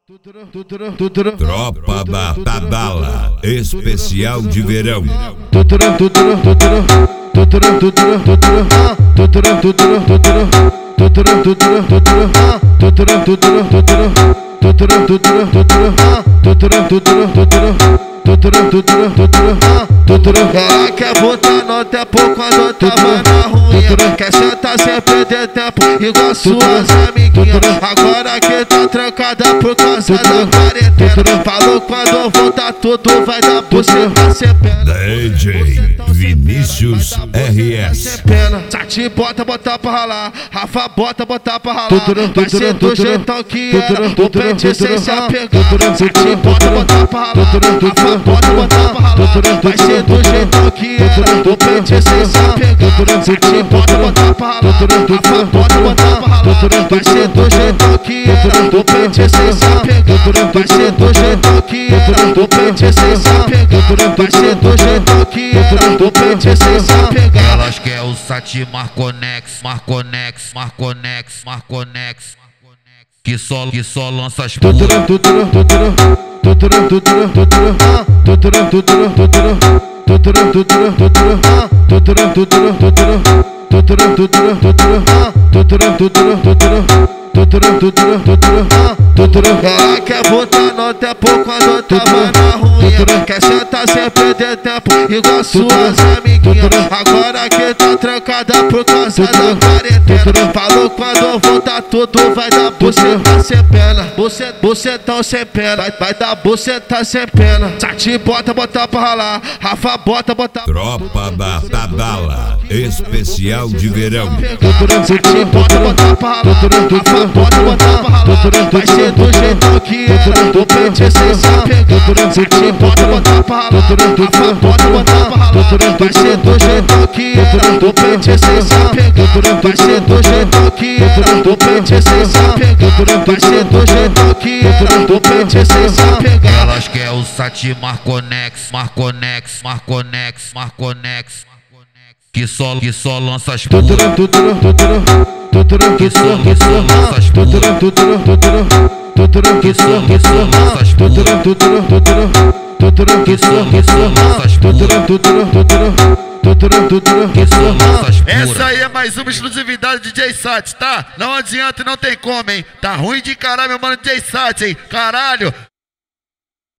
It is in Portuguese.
Tropa Batadala, especial de verão. Ela quer botar no tempo quando tava na ruim. Quer sentar sem perder tempo igual suas amiguinhas. Agora que tá trancada por causa da quarentena. Falou quando voltar tudo vai dar buceta sem pena. DJ Vinícius RS. Sati bota pra ralar, Rafa bota pra ralar. Vai ser do jeitão que era, o pente sem se apegar. Sati bota pra ralar, Rafa bota pra ralar. Vai ser do jeitão que era, o pente sem se apegar. Sati bota pra ralar, Rafa bota pra ralar. Vai ser do jeitão que era, o pente sem se apegar. Vai ser do jeitão que era, o pente sem se apegar. Vai ser do jeitão que era, o pente sem se apegar. Elas quer o Sati Marconex, que só lança as puras. Ela quer botar no tempo quando tava na ruim. Quer sentar sem perder tempo igual suas amiguinhas. Agora que tá trancada por causa da quarentena. Falou quando voltar tudo vai dar buceta sem pena. Bucetão sem pena, vai dar buceta sem pena. Sati bota pra ralar, Rafa bota pra Tropa Batadala, especial de verão. Sati bota pra ralar, Rafa bota pra ralar. Vai ser do jeitão que era, o pente sem se apegar. Sati bota pra ralar, Rafa bota pra ralar. Vai ser do jeitão que era, o pente sem se apegar. Vai ser do jeitão que era, o pente sem se apegar. Vai ser do jeitão que era, o pente sem se apegar. Elas quer o Sati Marconex, que só lança as puras. Que só lança as puras. Que só lança as puras. Que só lança as puras. Essa aí é mais uma exclusividade de DJ Sati, tá? Não adianta e não tem como, hein? Tá ruim de caralho, meu mano DJ Sati, hein? Caralho!